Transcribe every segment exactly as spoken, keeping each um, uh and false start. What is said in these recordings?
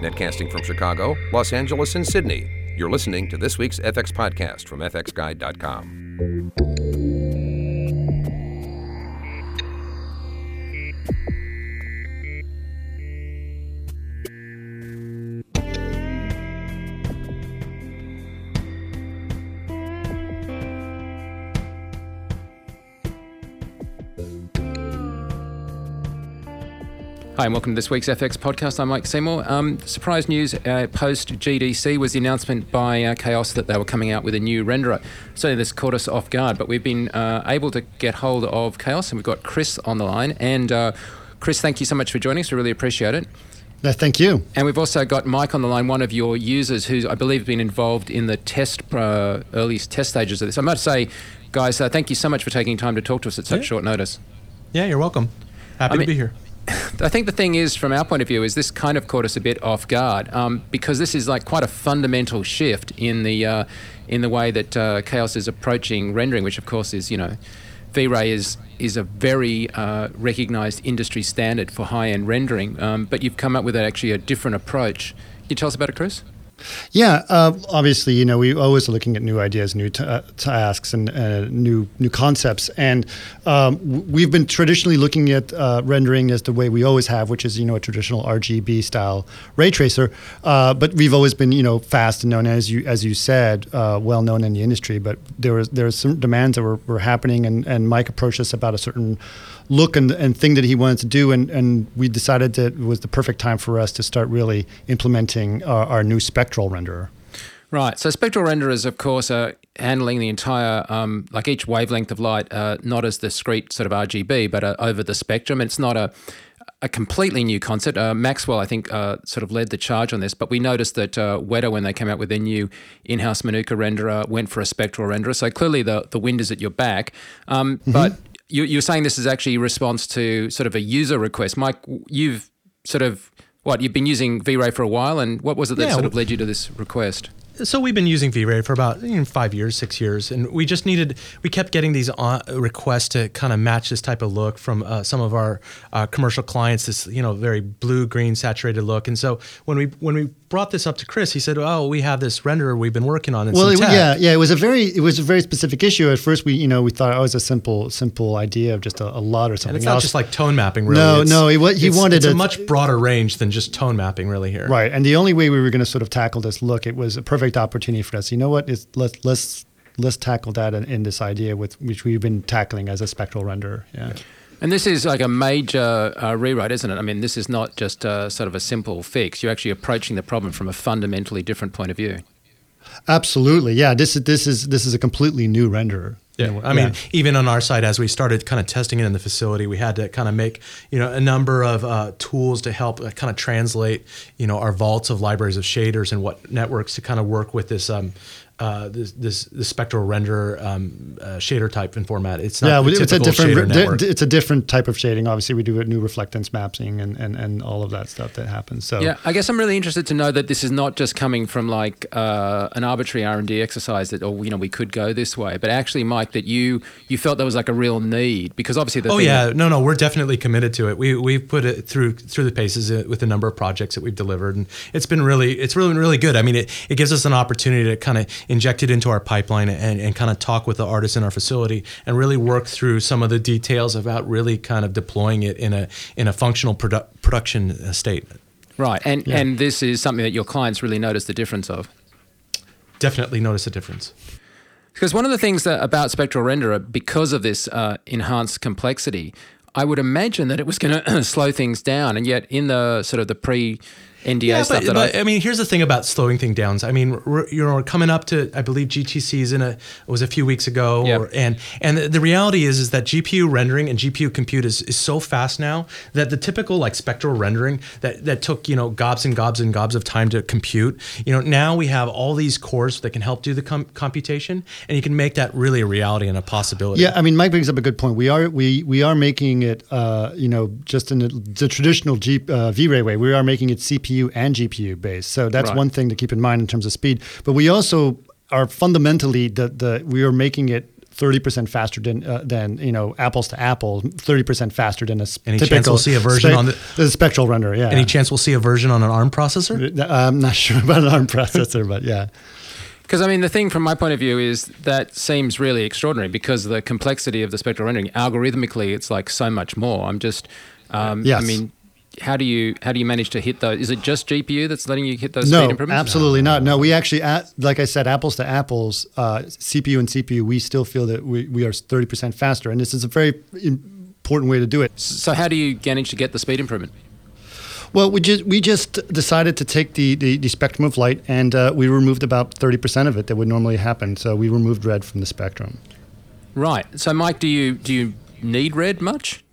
netcasting from Chicago, Los Angeles, and Sydney. You're listening to this week's F X Podcast from F X Guide dot com. Hi, and welcome to this week's F X Podcast. I'm Mike Seymour. Um, surprise news, uh, post-G D C was the announcement by uh, Chaos that they were coming out with a new renderer. Certainly this caught us off guard, but we've been uh, able to get hold of Chaos, and we've got Chris on the line. And uh, Chris, thank you so much for joining us. We really appreciate it. No, thank you. And we've also got Mike on the line, one of your users who's, I believe, been involved in the test uh, early test stages of this. I must say, guys, uh, thank you so much for taking time to talk to us at such yeah. short notice. Yeah, you're welcome. Happy I mean, to be here. I think the thing is, from our point of view, is this kind of caught us a bit off guard um, because this is like quite a fundamental shift in the uh, in the way that uh, Chaos is approaching rendering, which of course is, you know, V-Ray is is a very uh, recognised industry standard for high-end rendering, um, but you've come up with actually a different approach. Can you tell us about it, Chris? Yeah, uh, obviously, you know, we always are looking at new ideas, new t- uh, tasks, and uh, new new concepts. And um, we've been traditionally looking at uh, rendering as the way we always have, which is, you know, a traditional R G B style ray tracer. Uh, but we've always been, you know, fast and known, as you as you said, uh, well known in the industry. But there was there was some demands that were, were happening, and, and Mike approached us about a certain look and, and thing that he wanted to do, and, and we decided that it was the perfect time for us to start really implementing our, our new spectral renderer. Right. So spectral renderers, of course, are handling the entire, um, like each wavelength of light, uh, not as discrete sort of R G B, but uh, over the spectrum. It's not a a completely new concept. Uh, Maxwell, I think, uh, sort of led the charge on this, but we noticed that uh, Weta, when they came out with their new in-house Manuka renderer, went for a spectral renderer. So clearly the, the wind is at your back. Um, mm-hmm. But you, you're saying this is actually a response to sort of a user request. Mike, you've sort of, what, you've been using V-Ray for a while, and what was it that yeah, sort of led you to this request? So we've been using V-Ray for about you know, five years, six years, and we just needed, we kept getting these on, requests to kind of match this type of look from uh, some of our uh, commercial clients, this, you know, very blue-green saturated look. And so when we when we brought this up to Chris, he said, oh, we have this renderer we've been working on. And well, some it, tech. yeah, yeah, it was a very it was a very specific issue. At first, we you know we thought oh, it was a simple simple idea of just a, a lot or something. And it's not else. just like tone mapping, really. No, it's, no, he, he it's, wanted it's a, a much broader range than just tone mapping, really here. Right, and the only way we were going to sort of tackle this look, it was a perfect opportunity for us. You know what? It's, let's let's let's tackle that in, in this idea with which we've been tackling as a spectral renderer. Yeah. And this is like a major uh, rewrite, isn't it? I mean, this is not just uh, sort of a simple fix. You're actually approaching the problem from a fundamentally different point of view. Absolutely, yeah. This is this is this is a completely new renderer. Yeah, you know, I yeah. mean, even on our side, as we started kind of testing it in the facility, we had to kind of make, you know, a number of uh, tools to help uh, kind of translate, you know, our vaults of libraries of shaders and what networks to kind of work with this, um, uh, this, this, this spectral renderer um, uh, shader type and format. It's not yeah, the it's a typical different shader network. It's a different type of shading. Obviously, we do a new reflectance mapping and, and, and all of that stuff that happens. So yeah, I guess I'm really interested to know that this is not just coming from like uh, an arbitrary R and D exercise that, oh, you know, we could go this way, but actually, Mike, that you you felt there was like a real need because obviously the oh thing yeah that, no no we're definitely committed to it. We we've put it through through the paces with a number of projects that we've delivered, and it's been really it's really really good. I mean, it, it gives us an opportunity to kind of inject it into our pipeline and, and kind of talk with the artists in our facility and really work through some of the details about really kind of deploying it in a in a functional produ- production state. Right, and yeah. and this is something that your clients really notice the difference of. Definitely notice a difference. Because one of the things that about spectral renderer, because of this uh, enhanced complexity, I would imagine that it was going to slow things down, and yet in the sort of the pre N D A yeah, stuff but, that but, I, I mean, here's the thing about slowing things down. I mean, we're, you know, we're coming up to, I believe G T C's in a it was a few weeks ago, Yep. or, and and the, the reality is is that G P U rendering and G P U compute is, is so fast now that the typical like spectral rendering that that took you know gobs and gobs and gobs of time to compute. You know, now we have all these cores that can help do the com- computation, and you can make that really a reality and a possibility. Yeah, I mean, Mike brings up a good point. We are we we are making it, uh, you know, just in the, the traditional G, uh, V-Ray way. We are making it C P U and G P U based. So that's Right. one thing to keep in mind in terms of speed. But we also are fundamentally the the we are making it thirty percent faster than uh, than you know apples to apples, thirty percent faster than a s- Any typical chance we'll see a version spe- on the, the spectral renderer. Yeah. Any chance we'll see a version on an ARM processor? I'm not sure about an ARM processor, but yeah. Because, I mean, the thing from my point of view is that seems really extraordinary because the complexity of the spectral rendering, algorithmically, it's like so much more. I'm just, um, Yes. I mean, how do you how do you manage to hit those? Is it just G P U that's letting you hit those No, speed improvements? absolutely not. No, we actually, at, like I said, apples to apples, uh, C P U and C P U, we still feel that we, we are thirty percent faster. And this is a very important way to do it. So how do you manage to get the speed improvement? Well, we just we just decided to take the, the, the spectrum of light, and uh, we removed about thirty percent of it that would normally happen. So we removed red from the spectrum. Right. So, Mike, do you do you need red much?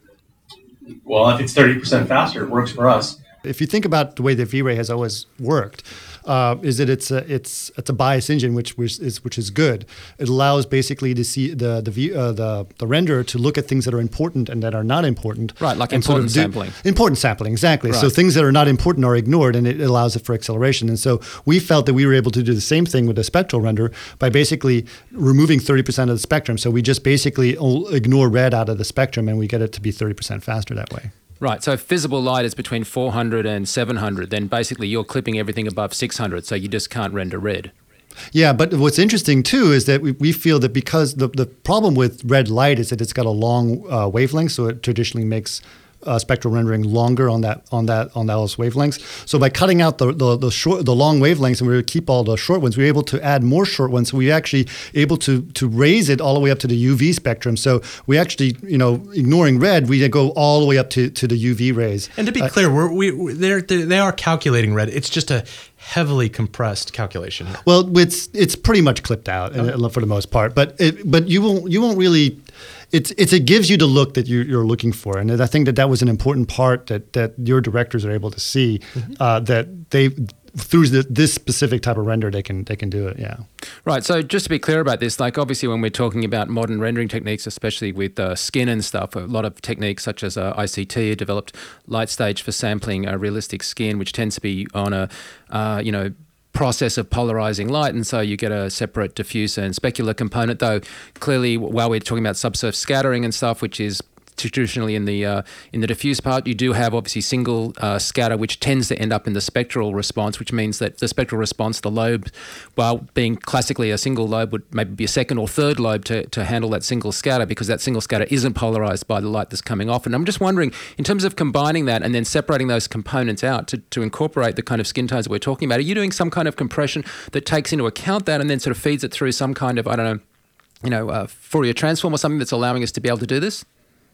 Well, if it's thirty percent faster, it works for us. If you think about the way that V-Ray has always worked, uh, is that it's a it's it's a bias engine, which which is which is good. It allows basically to see the the v, uh, the the renderer to look at things that are important and that are not important. Right, like and sort of important do- sampling. Important sampling, exactly. So Right. things that are not important are ignored, and it allows it for acceleration. And so we felt that we were able to do the same thing with the spectral renderer by basically removing thirty percent of the spectrum. So we just basically o- ignore red out of the spectrum, and we get it to be thirty percent faster that way. Right. So if visible light is between four hundred and seven hundred, then basically you're clipping everything above six hundred, so you just can't render red. Yeah, but what's interesting too is that we, we feel that because the, the problem with red light is that it's got a long uh, wavelength, so it traditionally makes uh, spectral rendering longer on that on that on those wavelengths. So by cutting out the the, the short the long wavelengths and we would keep all the short ones, we were able to add more short ones. So we actually able to to raise it all the way up to the U V spectrum. So we actually, you know, ignoring red, we go all the way up to, to the U V rays. And to be Uh, clear, we're, we we- they're, they're they are calculating red. It's just a heavily compressed calculation here. Well, it's it's pretty much clipped out uh, for the most part, but it, but you won't you won't really. It's, it's it gives you the look that you, you're looking for, and I think that that was an important part that, that your directors are able to see, Mm-hmm. uh, that they through the, this specific type of render they can they can do it. Yeah. Right. So just to be clear about this, like obviously when we're talking about modern rendering techniques, especially with uh, skin and stuff, a lot of techniques such as uh, I C T developed light stage for sampling a realistic skin, which tends to be on a, uh, you know, process of polarizing light, and so you get a separate diffuser and specular component. Though clearly, while we're talking about subsurface scattering and stuff, which is traditionally in the uh, in the diffuse part, you do have obviously single uh, scatter, which tends to end up in the spectral response, which means that the spectral response, the lobe, while being classically a single lobe, would maybe be a second or third lobe to, to handle that single scatter, because that single scatter isn't polarized by the light that's coming off. And I'm just wondering, in terms of combining that and then separating those components out to, to incorporate the kind of skin tones that we're talking about, are you doing some kind of compression that takes into account that and then sort of feeds it through some kind of, I don't know, you know, uh, Fourier transform or something that's allowing us to be able to do this?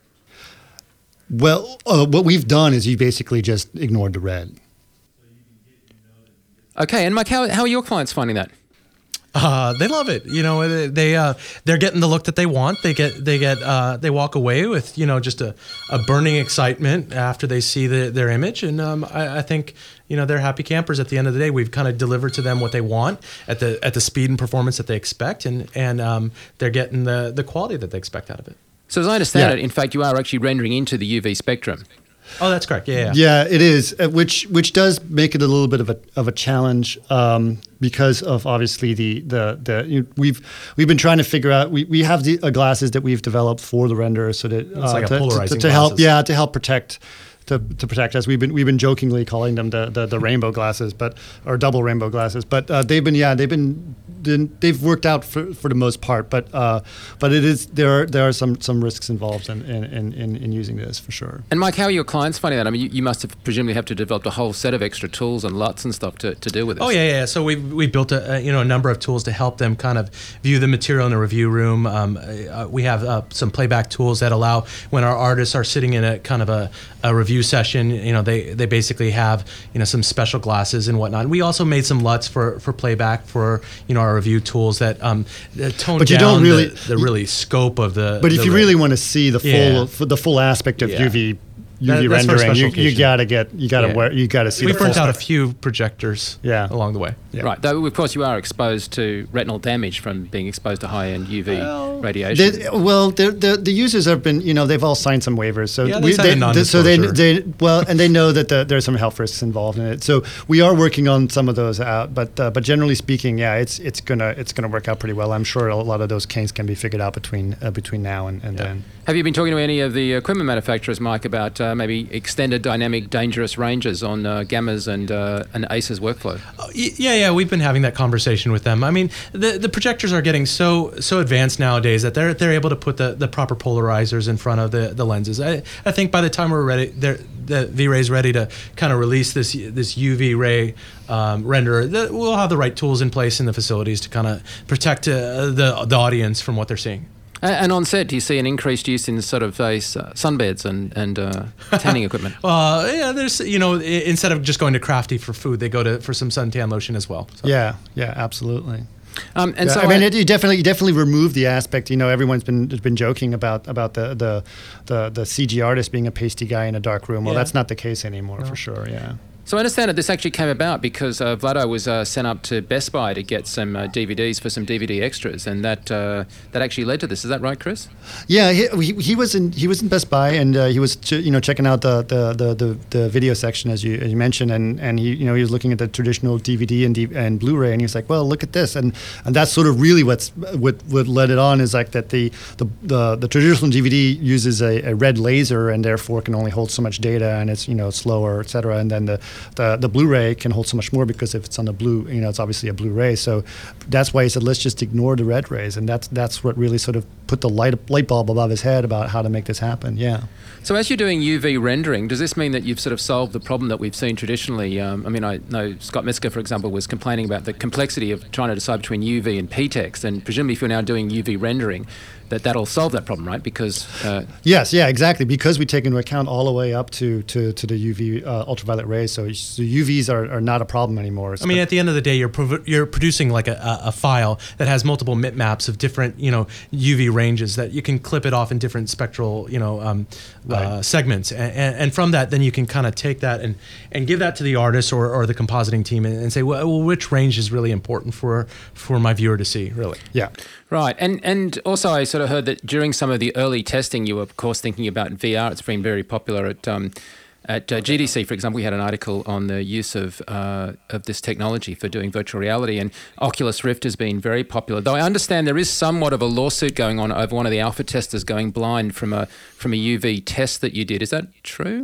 Well, uh, what we've done is you basically just ignored the red. Okay, and Mike, how, how are your clients finding that? Uh, they love it. You know, they, they uh, they're getting the look that they want. They get they get uh, they walk away with, you know, just a, a burning excitement after they see the, their image, and um, I, I think, you know, they're happy campers at the end of the day. We've kind of delivered to them what they want at the at the speed and performance that they expect, and and um, they're getting the the quality that they expect out of it. So as I understand Yeah. it, in fact, you are actually rendering into the U V spectrum. Oh, that's correct. Yeah, yeah. Yeah, it is, uh, which which does make it a little bit of a of a challenge um, because of obviously the the the you, we've we've been trying to figure out. We, we have the uh, glasses that we've developed for the renderer, so that uh, like a to, to, polarizing to help glasses. yeah to help protect. To, to protect us, we've been we've been jokingly calling them the, the, the rainbow glasses, but or double rainbow glasses. But uh, they've been yeah they've been they've worked out for, for the most part. But uh, but it is there are there are some some risks involved in in, in, in in using this for sure. And Mike, how are your clients finding that? I mean, you, you must have presumably have to develop a whole set of extra tools and L U Ts and stuff to, to deal with this. Oh yeah, yeah. So we we built a, a you know a number of tools to help them kind of view the material in the review room. Um, uh, we have uh, some playback tools that allow when our artists are sitting in a kind of a, a review session, you know, they they basically have you know some special glasses and whatnot. We also made some L U Ts for, for playback for you know our review tools that um that tone But you down don't really- the, the really scope of the. But if the you rig. really want to see the full Yeah. f- the full aspect of Yeah. U V U V That- that's for a rendering, special you, you occasion. gotta get, you gotta Yeah. wear, you gotta see. We the burnt full out a spec- few projectors Yeah. along the way. Yeah. Right. Though, of course, you are exposed to retinal damage from being exposed to high-end U V radiation. They, well, the, the the users have been, you know, they've all signed some waivers. So Yeah, they signed a they- so they, non-disclosure. they well, and they know that the, there's some health risks involved in it. So we are working on some of those out. But uh, but generally speaking, yeah, it's it's gonna it's gonna work out pretty well. I'm sure a lot of those kinks can be figured out between uh, between now and, and Yeah. then. Have you been talking to any of the equipment manufacturers, Mike, about uh, maybe extended dynamic dangerous ranges on uh, Gamma's and uh, and ACE's workflow? Oh, y- Yeah, yeah, we've been having that conversation with them. I mean, the the projectors are getting so so advanced nowadays that they're they're able to put the, the proper polarizers in front of the, the lenses. I, I think by the time we're ready, they're, the V-Ray's ready to kind of release this this U V ray um, renderer, that we'll have the right tools in place in the facilities to kind of protect uh, the the audience from what they're seeing. A- And on set, do you see an increased use in sort of these uh, sunbeds and and uh, tanning equipment? Uh, yeah, there's you know i- instead of just going to Crafty for food, they go to for some suntan lotion as well. So. Yeah, yeah, absolutely. Um, and Yeah, so I mean, I- it, you definitely you definitely remove the aspect. You know, everyone's been has been joking about about the the the, the C G artist being a pasty guy in a dark room. Well, Yeah. that's not the case anymore, for sure. Yeah. So I understand that this actually came about because uh, Vlado was uh, sent up to Best Buy to get some uh, D V Ds for some D V D extras, and that uh, that actually led to this. Is that right, Chris? Yeah, he, he, he was in he was in Best Buy, and uh, he was ch- you know checking out the the, the, the the video section as you as you mentioned, and, and he you know he was looking at the traditional D V D and D- and Blu-ray, and he was like, well, look at this, and and that's sort of really what's what what led it on is like that the the the, the traditional D V D uses a, a red laser and therefore can only hold so much data, and it's you know slower, et cetera, and then the the, the Blu-ray can hold so much more because if it's on the blue, you know, it's obviously a Blu-ray. So that's why he said, let's just ignore the red rays, and that's that's what really sort of put the light light bulb above his head about how to make this happen. Yeah. So as you're doing U V rendering, does this mean that you've sort of solved the problem that we've seen traditionally? Um, I mean, I know Scott Metzger, for example, was complaining about the complexity of trying to decide between U V and P TEX, and presumably if you're now doing U V rendering, that that'll solve that problem, right? Because uh, Yes, yeah, exactly. Because we take into account all the way up to to, to the U V uh, ultraviolet rays, so, so U Vs are, are not a problem anymore. I mean, at the end of the day, you're prov- you're producing like a, a, a file that has multiple bitmaps of different, you know, U V ranges that you can clip it off in different spectral, you know, um, uh, Right. segments, and, and, and from that, then you can kind of take that and, and give that to the artist or, or the compositing team and, and say, well, well, which range is really important for for my viewer to see, really. yeah. right, and and also I sort of heard that during some of the early testing, you were of course thinking about V R. It's been very popular at. Um, At uh, G D C, for example, we had an article on the use of uh, of this technology for doing virtual reality, and Oculus Rift has been very popular. Though I understand there is somewhat of a lawsuit going on over one of the alpha testers going blind from a from a U V test that you did. Is that true?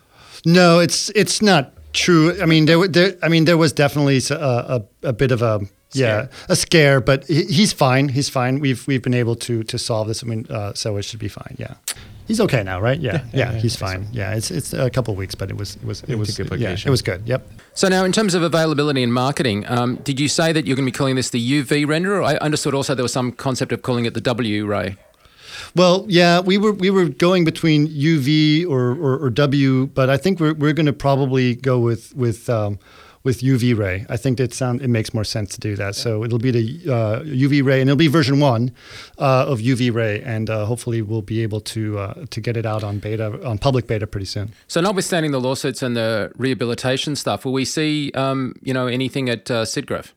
No, it's it's not true. I mean, there, wa- there I mean, there was definitely s- a, a, a bit of a yeah a scare, but he, he's fine. He's fine. We've we've been able to to solve this. I mean, uh, so it should be fine. Yeah. He's okay now, right? Yeah, yeah, yeah, yeah, he's I think fine. Yeah, it's it's a couple of weeks, but it was it was it He was took a yeah, vacation. it was good. Yep. So now, in terms of availability and marketing, um, did you say that you're going to be calling this the U V renderer? I understood also there was some concept of calling it the W ray. Well, yeah, we were we were going between U V or, or, or W, but I think we're we're going to probably go with with um, with U V ray. I think that sound it makes more sense to do that. So it'll be the uh, U V ray, and it'll be version one uh, of U V ray, and uh, hopefully we'll be able to uh, to get it out on beta on public beta pretty soon. So, notwithstanding the lawsuits and the rehabilitation stuff, will we see, um, you know, anything at uh, SIGGRAPH?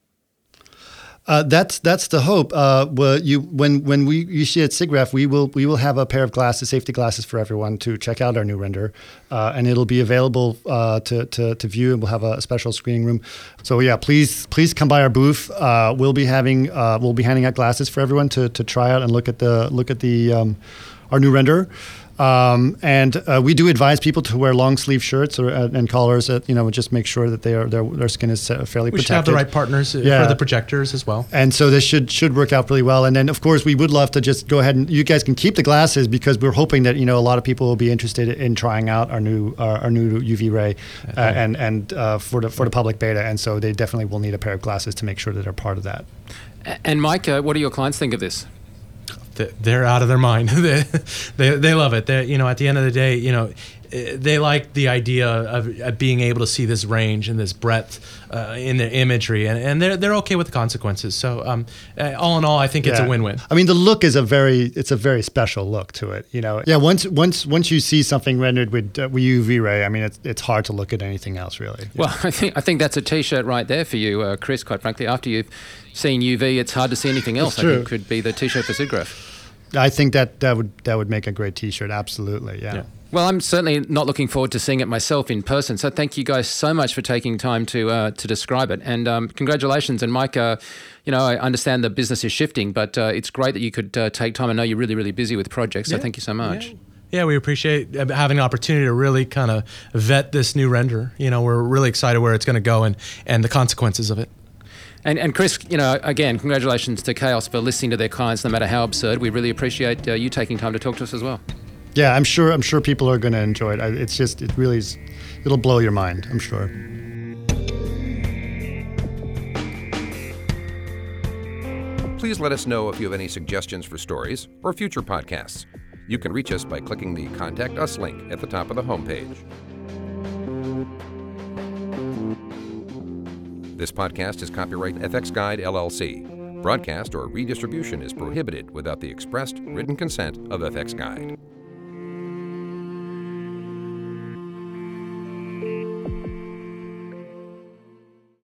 Uh, that's that's the hope. Uh, well, you when when we you see at SIGGRAPH, we will we will have a pair of glasses, safety glasses for everyone to check out our new render, uh, and it'll be available uh, to, to to view. And we'll have a special screening room. So yeah, please please come by our booth. Uh, we'll be having uh, we'll be handing out glasses for everyone to, to try out and look at the look at the um, our new render. Um, and uh, we do advise people to wear long sleeve shirts or uh, and collars that you know just make sure that they are their their skin is uh, fairly We protected. should have the right partners uh, Yeah. for the projectors as well. And so this should should work out really well. And then of course we would love to just go ahead and you guys can keep the glasses because we're hoping that you know a lot of people will be interested in trying out our new uh, our new U V ray uh, and and uh, for the for the public beta. And so they definitely will need a pair of glasses to make sure that they're part of that. A- And Mike, uh, what do your clients think of this? Th- They're out of their mind. they, they they love it. They you know at the end of the day, you know, they like the idea of, of being able to see this range and this breadth uh, in their imagery, and, and they're they're okay with the consequences. So um, uh, all in all, I think it's Yeah. a win-win. I mean, the look is a very it's a very special look to it. You know, yeah. Once once once you see something rendered with uh, with U V ray, I mean, it's it's hard to look at anything else really. Well, I think I think that's a T-shirt right there for you, uh, Chris. Quite frankly, after you've seen U V, it's hard to see anything else. It's I true. think could be the T-shirt for SIGGRAPH. I think that that would that would make a great T-shirt. Absolutely, yeah. Yeah. Well, I'm certainly not looking forward to seeing it myself in person. So thank you guys so much for taking time to uh, to describe it. And um, congratulations. And Mike, uh, you know, I understand the business is shifting, but uh, it's great that you could uh, take time. I know you're really, really busy with projects. So Yeah. thank you so much. Yeah. Yeah, we appreciate having an opportunity to really kind of vet this new render. You know, we're really excited where it's going to go and, and the consequences of it. And, and Chris, you know, again, congratulations to Chaos for listening to their clients, no matter how absurd. We really appreciate uh, you taking time to talk to us as well. Yeah, I'm sure. I'm sure people are going to enjoy it. I, it's just, it really is. It'll blow your mind. I'm sure. Please let us know if you have any suggestions for stories or future podcasts. You can reach us by clicking the Contact Us link at the top of the homepage. This podcast is copyright F X Guide L L C. Broadcast or redistribution is prohibited without the expressed written consent of F X Guide.